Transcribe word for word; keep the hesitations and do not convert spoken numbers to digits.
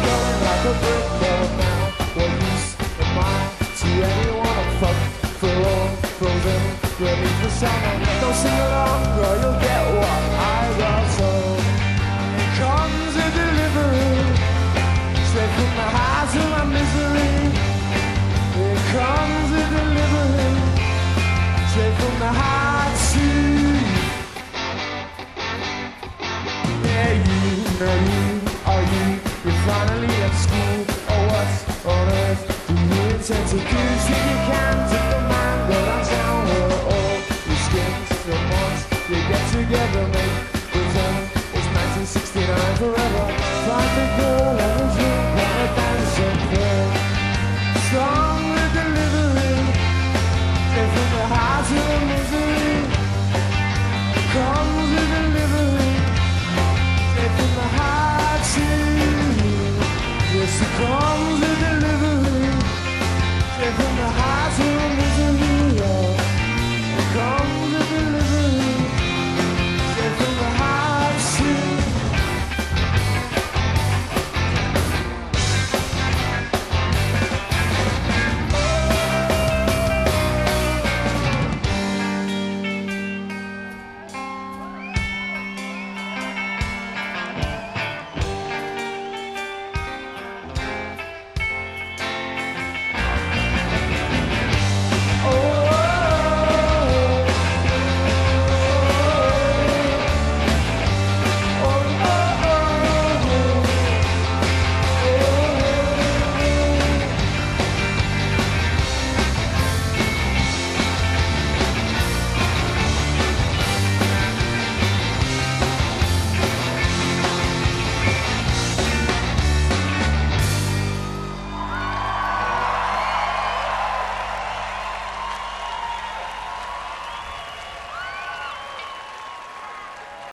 burning like a brick wall now. What use am I to anyone? I'm fucked for all, frozen, ready for summer. Don't sing along or you'll get what I got. So comes a delivery, straight from the heart of my misery. Here comes a delivery, straight from the heart to you. Yeah, you know you are you. You're finally at school. Oh, what on earth do you intend to do? Think you can take the man go downtown where all your skins and once you get together.